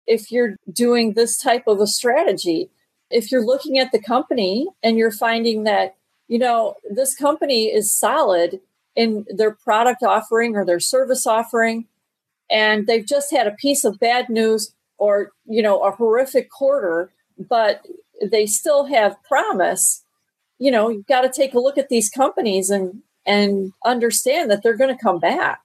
if you're doing this type of a strategy. If you're looking at the company and you're finding that, this company is solid in their product offering or their service offering, and they've just had a piece of bad news or, a horrific quarter, but they still have promise, you've got to take a look at these companies and understand that they're going to come back.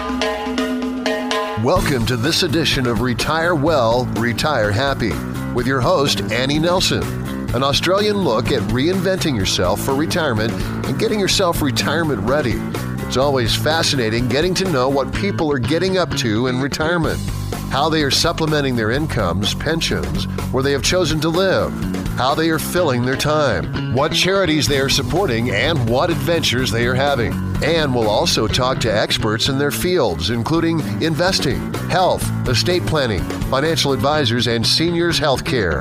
Welcome to this edition of Retire Well, Retire Happy with your host, Annie Nelson. An Australian look at reinventing yourself for retirement and getting yourself retirement ready. It's always fascinating getting to know what people are getting up to in retirement, how they are supplementing their incomes, pensions, where they have chosen to live, how they are filling their time, what charities they are supporting, and what adventures they are having. And we'll also talk to experts in their fields, including investing, health, estate planning, financial advisors, and seniors healthcare.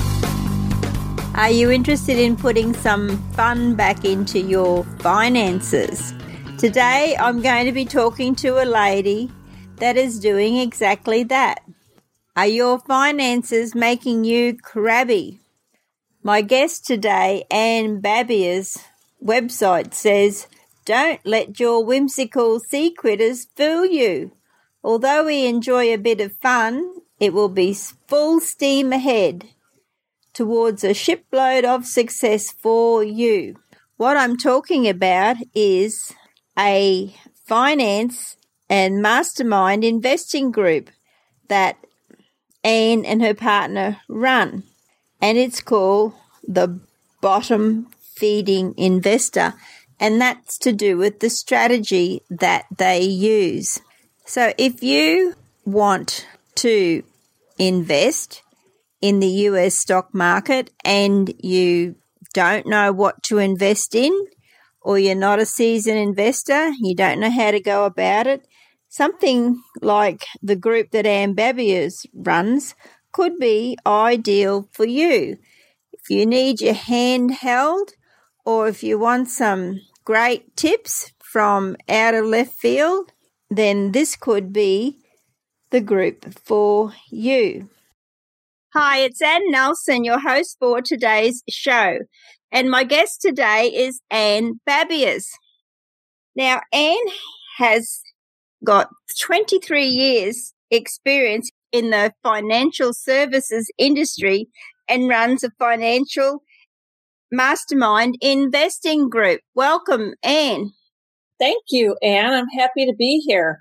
Are you interested in putting some fun back into your finances? Today, I'm going to be talking to a lady that is doing exactly that. Are your finances making you crabby? My guest today, Anne Babier's website says, "Don't let your whimsical sea critters fool you. Although we enjoy a bit of fun, it will be full steam ahead towards a shipload of success for you." What I'm talking about is a finance and mastermind investing group that Anne and her partner run, and it's called the Bottom Feeding Investor, and that's to do with the strategy that they use. So if you want to invest in the US stock market and you don't know what to invest in, or you're not a seasoned investor, you don't know how to go about it, something like the group that Anne Babiers runs could be ideal for you. If you need your hand held, or if you want some great tips from out of left field, then this could be the group for you. Hi, it's Anne Nelson, your host for today's show. And my guest today is Anne Babiers. Now, Anne has got 23 years experience in the financial services industry and runs a financial mastermind investing group. Welcome, Anne. Thank you, Anne. I'm happy to be here.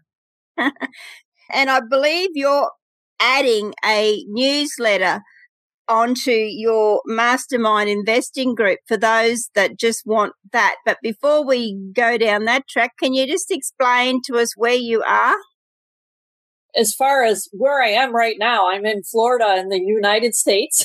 And I believe you're adding a newsletter onto your mastermind investing group for those that just want that. But before we go down that track, can you just explain to us where you are? As far as where I am right now, I'm in Florida in the United States.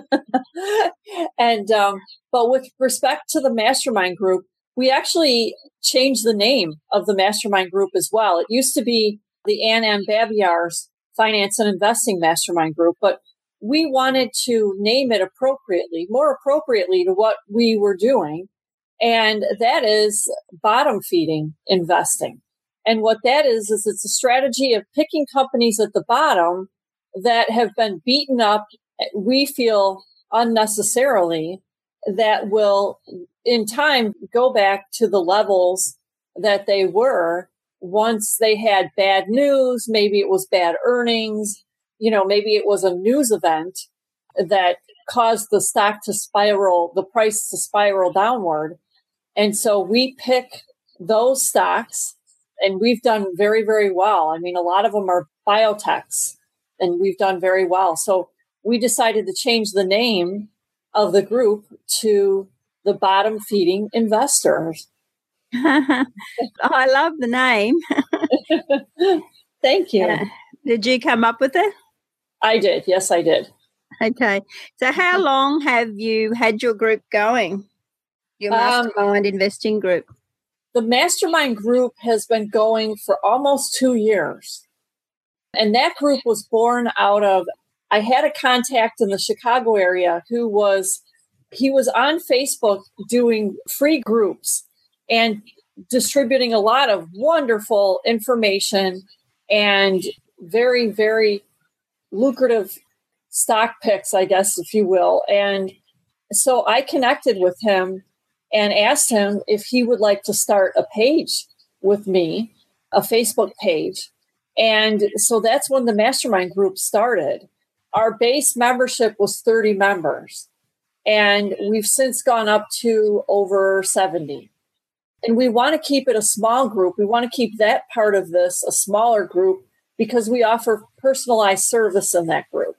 And but with respect to the mastermind group, we actually changed the name of the mastermind group as well. It used to be the Anne Babier's Finance and Investing Mastermind Group, but we wanted to name it more appropriately to what we were doing. And that is bottom feeding investing. And what that is it's a strategy of picking companies at the bottom that have been beaten up, we feel unnecessarily, that will in time go back to the levels that they were once they had bad news. Maybe it was bad earnings, maybe it was a news event that caused the price to spiral downward. And so we pick those stocks, and we've done very, very well. I mean, a lot of them are biotechs, and we've done very well. So we decided to change the name of the group to the Bottom Feeding Investors. I love the name. Thank you. Did you come up with it? I did. Yes, I did. Okay. So how long have you had your group going? Your mastermind investing group? The mastermind group has been going for almost 2 years. And that group was born out of, I had a contact in the Chicago area he was on Facebook doing free groups and distributing a lot of wonderful information and very, very lucrative stock picks, I guess, if you will. And so I connected with him and asked him if he would like to start a page with me, a Facebook page. And so that's when the mastermind group started. Our base membership was 30 members, and we've since gone up to over 70. And we want to keep it a small group. We want to keep that part of this a smaller group because we offer personalized service in that group.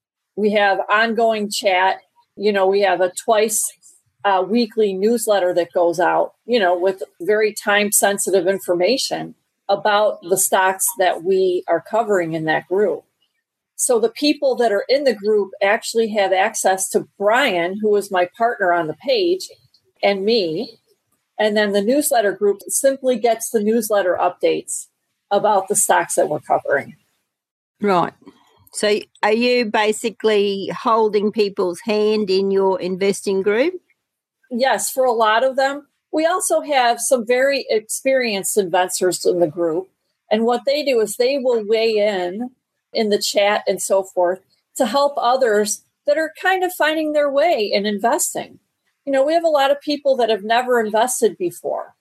We have ongoing chat. We have a twice weekly newsletter that goes out, with very time-sensitive information about the stocks that we are covering in that group. So the people that are in the group actually have access to Brian, who is my partner on the page, and me. And then the newsletter group simply gets the newsletter updates about the stocks that we're covering. Right. So are you basically holding people's hand in your investing group? Yes, for a lot of them. We also have some very experienced investors in the group. And what they do is they will weigh in the chat and so forth to help others that are kind of finding their way in investing. We have a lot of people that have never invested before,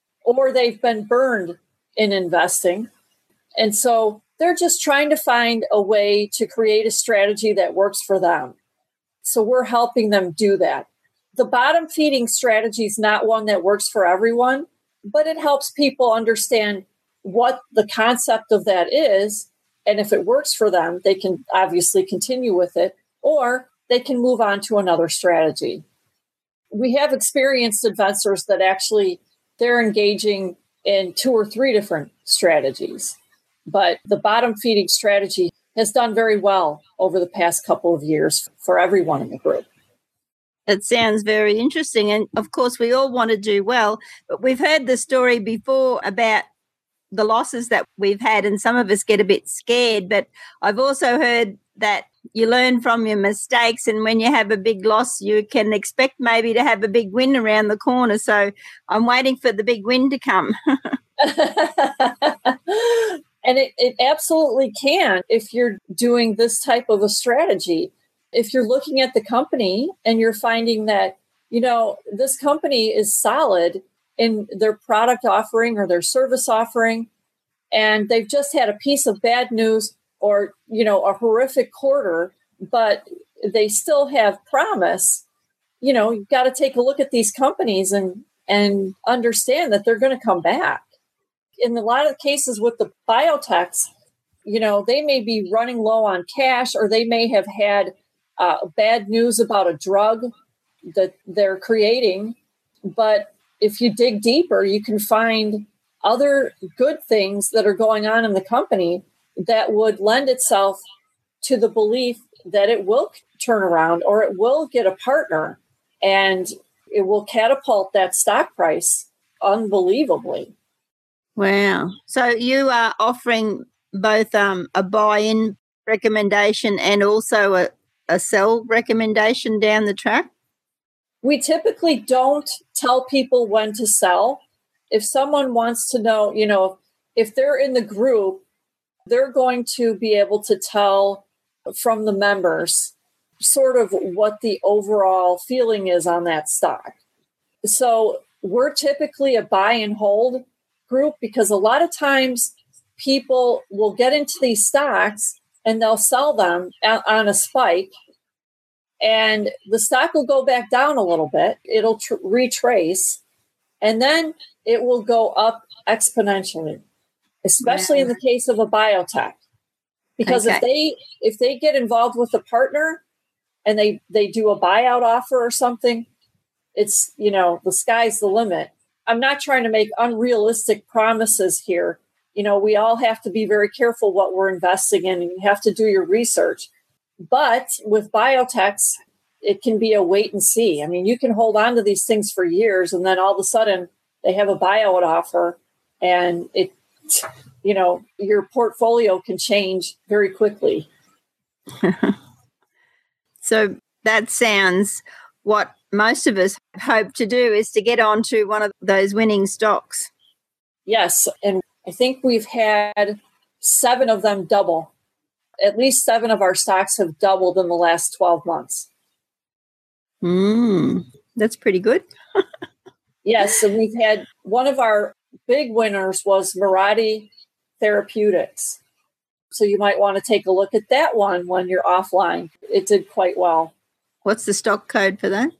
or they've been burned in investing. And so they're just trying to find a way to create a strategy that works for them. So we're helping them do that. The bottom feeding strategy is not one that works for everyone, but it helps people understand what the concept of that is. And if it works for them, they can obviously continue with it, or they can move on to another strategy. We have experienced investors that actually they're engaging in 2 or 3 different strategies. But the bottom feeding strategy has done very well over the past couple of years for everyone in the group. It sounds very interesting. And of course, we all want to do well, but we've heard the story before about the losses that we've had, and some of us get a bit scared. But I've also heard that you learn from your mistakes, and when you have a big loss, you can expect maybe to have a big win around the corner. So I'm waiting for the big win to come. And it absolutely can if you're doing this type of a strategy. If you're looking at the company and you're finding that, this company is solid in their product offering or their service offering, and they've just had a piece of bad news or, a horrific quarter, but they still have promise, you've got to take a look at these companies and understand that they're going to come back. In a lot of cases with the biotechs, they may be running low on cash, or they may have had bad news about a drug that they're creating. But if you dig deeper, you can find other good things that are going on in the company that would lend itself to the belief that it will turn around, or it will get a partner, and it will catapult that stock price unbelievably. Wow. So you are offering both a buy-in recommendation and also a sell recommendation down the track? We typically don't tell people when to sell. If someone wants to know, if they're in the group, they're going to be able to tell from the members sort of what the overall feeling is on that stock. So we're typically a buy and hold group, because a lot of times people will get into these stocks and they'll sell them on a spike, and the stock will go back down a little bit. It'll retrace, and then it will go up exponentially, especially in the case of a biotech. Because if they get involved with a partner and they do a buyout offer or something, it's, the sky's the limit. I'm not trying to make unrealistic promises here. We all have to be very careful what we're investing in, and you have to do your research. But with biotechs, it can be a wait and see. I mean, you can hold on to these things for years, and then all of a sudden they have a buyout offer, and your portfolio can change very quickly. So that sounds what most of us hope to do, is to get onto one of those winning stocks. Yes. And I think we've had 7 of them double at least 7 of our stocks have doubled in the last 12 months. That's pretty good. Yes, and we've had one of our big winners was Mirati Therapeutics. So you might want to take a look at that one when you're offline. It did quite well. What's the stock code for that?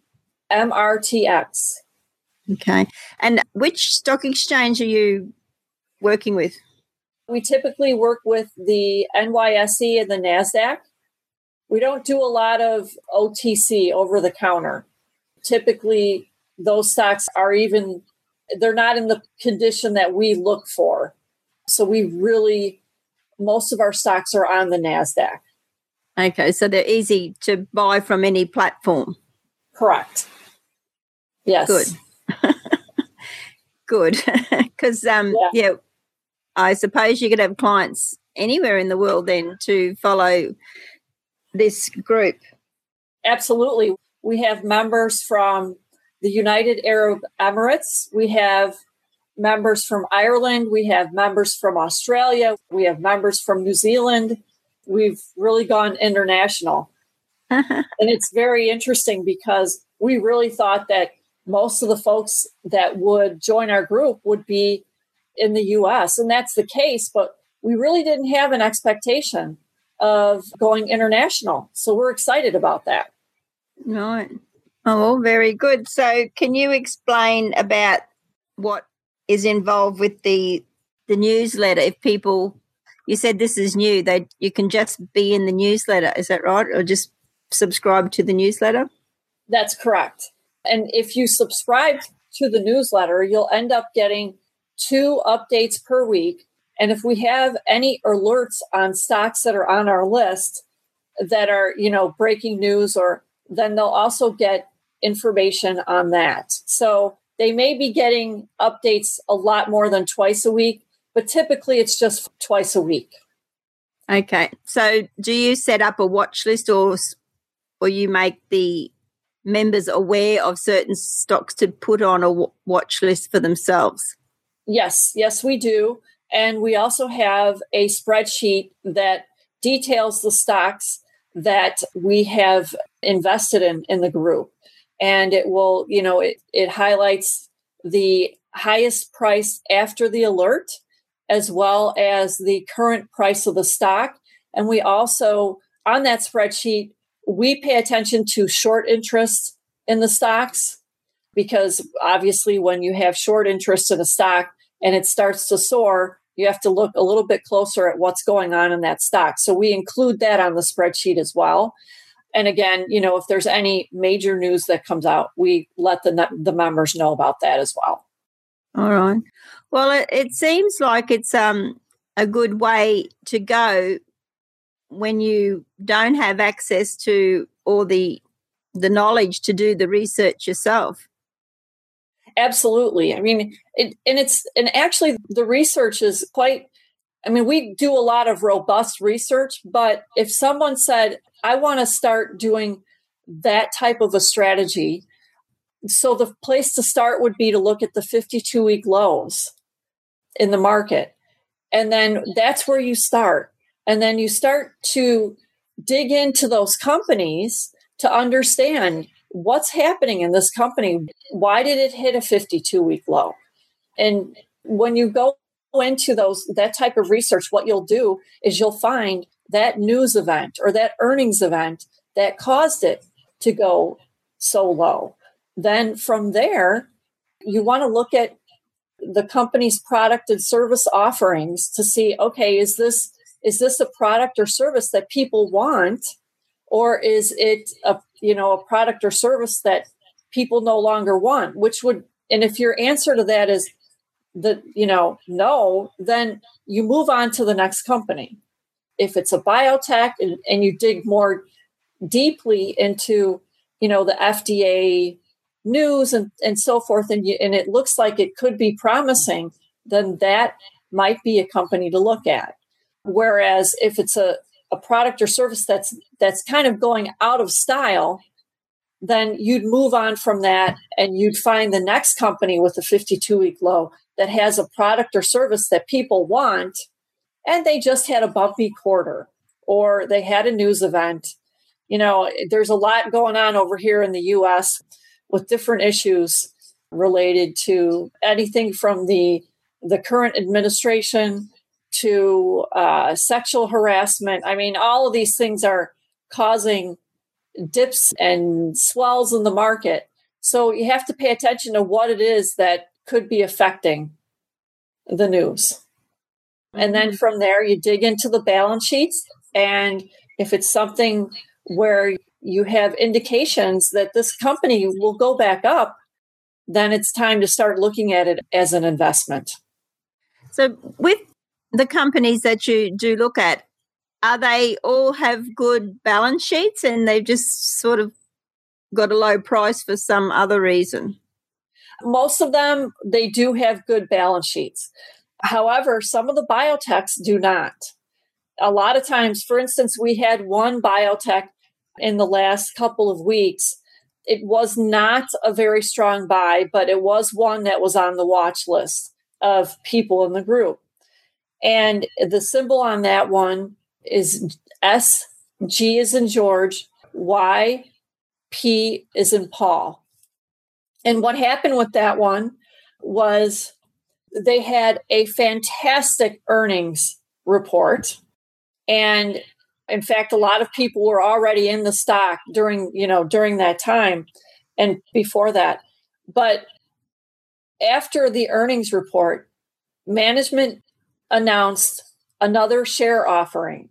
MRTX. Okay. And which stock exchange are you working with? We typically work with the NYSE and the NASDAQ. We don't do a lot of OTC, over the counter. Typically, those stocks they're not in the condition that we look for. So most of our stocks are on the NASDAQ. Okay, so they're easy to buy from any platform. Correct. Yes. Good. Good. Because, I suppose you could have clients anywhere in the world then to follow this group. Absolutely. We have members from the United Arab Emirates. We have members from Ireland. We have members from Australia. We have members from New Zealand. We've really gone international. And it's very interesting because we really thought that most of the folks that would join our group would be in the U.S. And that's the case, but we really didn't have an expectation of going international. So we're excited about that. Right. Oh, well, very good. So can you explain about what is involved with the newsletter? If people, you said this is new, you can just be in the newsletter. Is that right? Or just subscribe to the newsletter? That's correct. And if you subscribe to the newsletter, you'll end up getting 2 updates per week. And if we have any alerts on stocks that are on our list that are, breaking news, then they'll also get information on that. So they may be getting updates a lot more than twice a week, but typically it's just twice a week. Okay. So do you set up a watch list or you make the members aware of certain stocks to put on a watch list for themselves? Yes, we do. And we also have a spreadsheet that details the stocks that we have invested in the group. And it will, it highlights the highest price after the alert, as well as the current price of the stock. And we also, on that spreadsheet, we pay attention to short interest in the stocks, because obviously when you have short interest in a stock and it starts to soar, you have to look a little bit closer at what's going on in that stock. So we include that on the spreadsheet as well. And again, if there's any major news that comes out, we let the members know about that as well. All right. Well, it seems like it's a good way to go when you don't have access to all the knowledge to do the research yourself. Absolutely. I mean, actually the research is we do a lot of robust research, but if someone said, I want to start doing that type of a strategy, so the place to start would be to look at the 52-week lows in the market. And then that's where you start. And then you start to dig into those companies to understand what's happening in this company. Why did it hit a 52-week low? And when you go into that type of research, what you'll do is you'll find that news event or that earnings event that caused it to go so low. Then from there, you want to look at the company's product and service offerings to see, okay, is this a product or service that people want, or is it a product or service that people no longer want? And if your answer to that is no, then you move on to the next company. If it's a biotech and you dig more deeply into, the FDA news and so forth, and it looks like it could be promising, then that might be a company to look at. Whereas if it's a product or service that's kind of going out of style, then you'd move on from that and you'd find the next company with a 52-week low that has a product or service that people want, and they just had a bumpy quarter, or they had a news event. There's a lot going on over here in the U.S. with different issues related to anything from the current administration to sexual harassment. I mean, all of these things are causing dips and swells in the market. So you have to pay attention to what it is that could be affecting the news. And then from there, you dig into the balance sheets. And if it's something where you have indications that this company will go back up, then it's time to start looking at it as an investment. So with the companies that you do look at, are they all have good balance sheets and they've just sort of got a low price for some other reason? Most of them, they do have good balance sheets. However, some of the biotechs do not. A lot of times, for instance, we had one biotech in the last couple of weeks. It was not a very strong buy, but it was one that was on the watch list of people in the group. And the symbol on that one is S, G is in George, Y, P is in Paul. And what happened with that one was they had a fantastic earnings report. And in fact, a lot of people were already in the stock during that time and before that. But after the earnings report, management announced another share offering,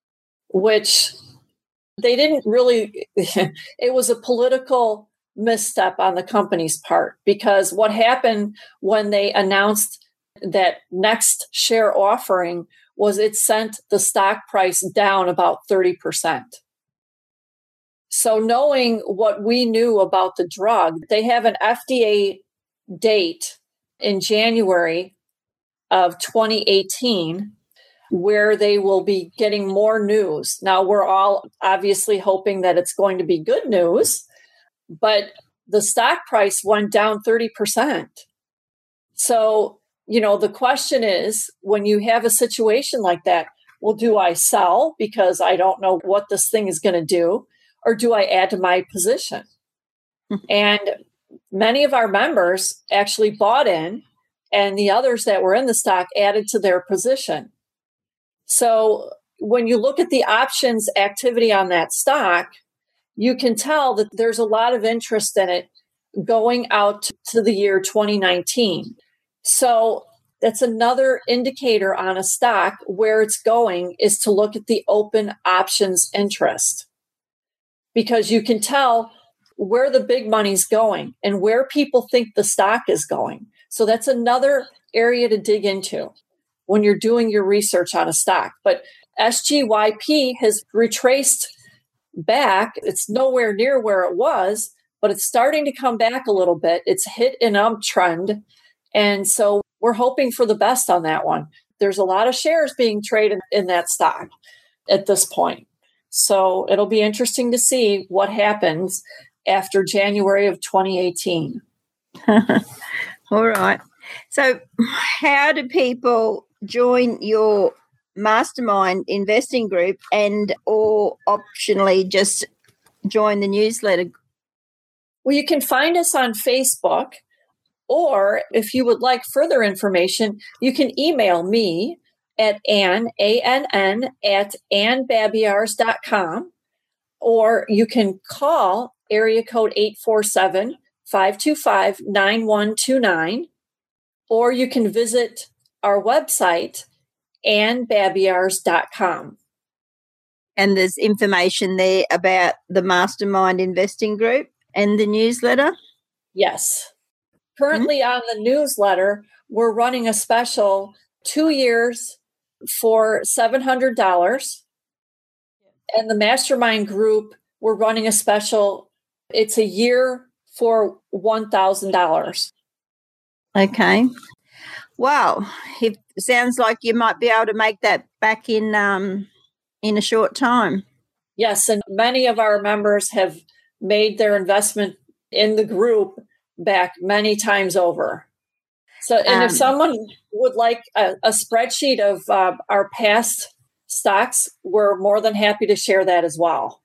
which they didn't really, it was a political misstep on the company's part, because what happened when they announced that next share offering was it sent the stock price down about 30%. So knowing what we knew about the drug, they have an FDA date in January of 2018 where they will be getting more news. Now, we're all obviously hoping that it's going to be good news, but the stock price went down 30%. So, the question is, when you have a situation like that, well, do I sell because I don't know what this thing is going to do, or do I add to my position? And many of our members actually bought in, and the others that were in the stock added to their position. So when you look at the options activity on that stock, you can tell that there's a lot of interest in it going out to the year 2019. So that's another indicator on a stock where it's going, is to look at the open options interest, because you can tell where the big money's going and where people think the stock is going. So that's another area to dig into when you're doing your research on a stock. But SGYP has retraced back. It's nowhere near where it was, but it's starting to come back a little bit. It's hit an uptrend. And so we're hoping for the best on that one. There's a lot of shares being traded in that stock at this point. So it'll be interesting to see what happens after January of 2018. All right. So how do people join your mastermind investing group or optionally just join the newsletter? Well, you can find us on Facebook, or if you would like further information, you can email me at Ann, A-N-N, at annbabiars.com, or you can call area code 847-525-9129, or you can visit our website, annbabiars.com. And there's information there about the mastermind investing group and the newsletter? Yes. Currently on the newsletter, we're running a special 2 years for $700. And the mastermind group, we're running a special, it's a year for $1,000. Okay. Wow. It sounds like you might be able to make that back in a short time. Yes, and many of our members have made their investment in the group back many times over. So, and if someone would like a spreadsheet of our past stocks, we're more than happy to share that as well.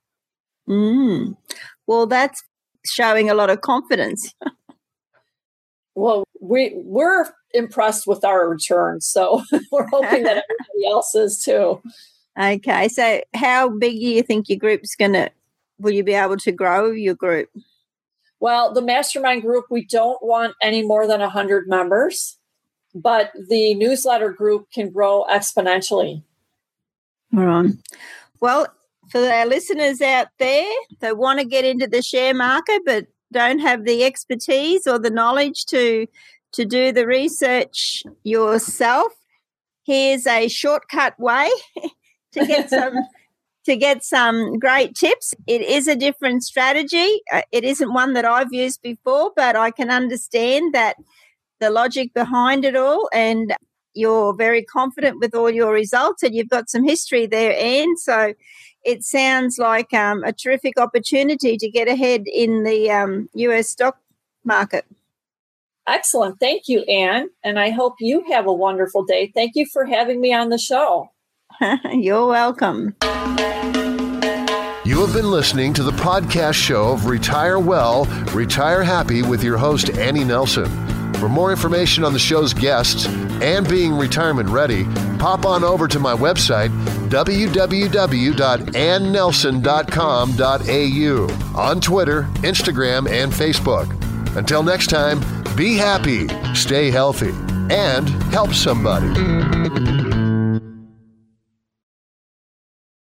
Well, that's showing a lot of confidence. Well, we're impressed with our returns, so we're hoping that everybody else is too. Okay, so how big do you think your group's will you be able to grow your group? Well, the mastermind group, we don't want any more than 100 members, but the newsletter group can grow exponentially. All right. Well, for our listeners out there that want to get into the share market but don't have the expertise or the knowledge to do the research yourself, here's a shortcut way to get some great tips. It is a different strategy. It isn't one that I've used before, but I can understand that the logic behind it all, and you're very confident with all your results, and you've got some history there, Anne. So it sounds like a terrific opportunity to get ahead in the US stock market. Excellent. Thank you, Anne. And I hope you have a wonderful day. Thank you for having me on the show. You're welcome. You have been listening to the podcast show of Retire Well, Retire Happy with your host, Annie Nelson. For more information on the show's guests and being retirement ready, pop on over to my website, www.annelson.com.au, on Twitter, Instagram, and Facebook. Until next time, be happy, stay healthy, and help somebody.